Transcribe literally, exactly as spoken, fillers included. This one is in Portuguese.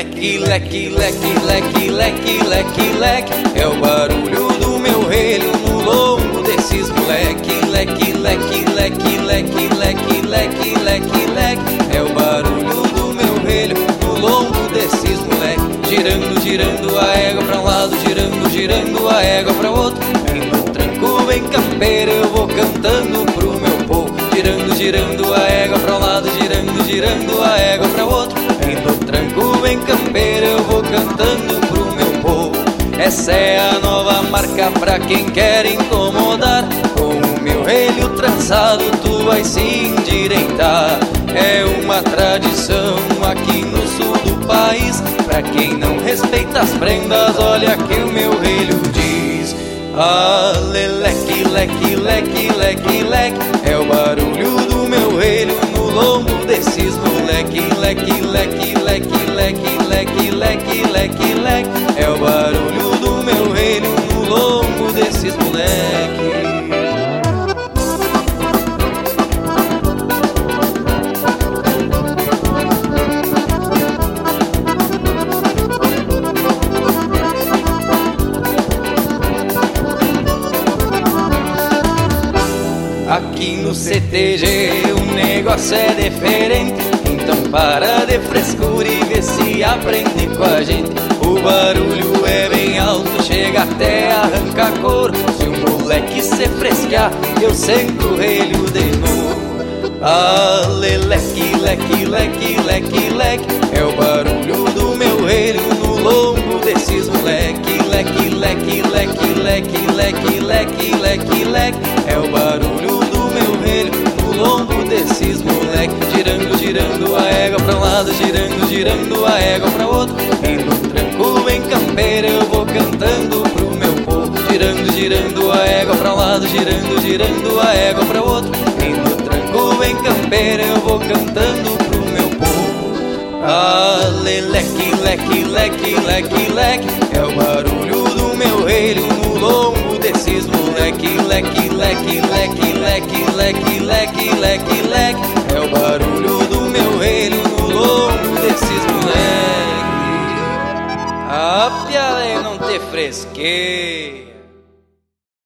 leque, leque, leque, leque, leque, leque, leque. É o barulho do meu relho no lombo desses moleque. Leque, leque, leque, leque, leque, leque, leque, leque. É o barulho do meu relho no lombo desses moleque. Girando, girando a égua pra um lado, girando, girando a égua pra outro. E no tranco bem campeiro eu vou cantando pro meu povo. Girando, girando a égua pra um lado, girando, girando a égua pra outro. E no tranco bem campeiro eu vou cantando pro meu povo. Essa é a nova marca pra quem quer incomodar. Com o meu relho trançado tu vai se endireitar. É uma tradição aqui no sul do país. Pra quem não respeita as prendas, olha que o meu relho diz. Ale, leque, leque, leque, leque, leque. É o barulho do meu relho no lombo desses moleque. Leque, leque, leque, leque, leque, leque, leque, leque. É o barulho do meu relho no lombo desses moleque. Aqui no C T G o negócio é diferente. Então para de frescura e vê se aprende com a gente. O barulho é bem alto, chega até arrancar couro. Se o moleque se fresquear, eu sento o relho de novo. Ale, leque, leque, leque, leque, leque. É o barulho do meu relho no lombo desses moleque. Leque, leque, leque, leque, leque, leque, leque, leque. É o barulho do meu relho no lombo desses moleque. Girando, girando a égua pra um lado, girando, girando a égua pra outro. E no tranco bem campeiro eu vou cantando pro meu povo. Girando, girando a égua pra um lado, girando, girando a égua pra outro. E no tranco bem campeiro eu vou cantando pro meu povo. Ale, leque, leque, leque, leque, leque. É o barulho do meu relho no lombo desses moleque. Leque, leque, leque, leque, leque, leque, leque, leque. É o barulho do meu relho no lombo desses moleque. A piada é não ter fresqueira.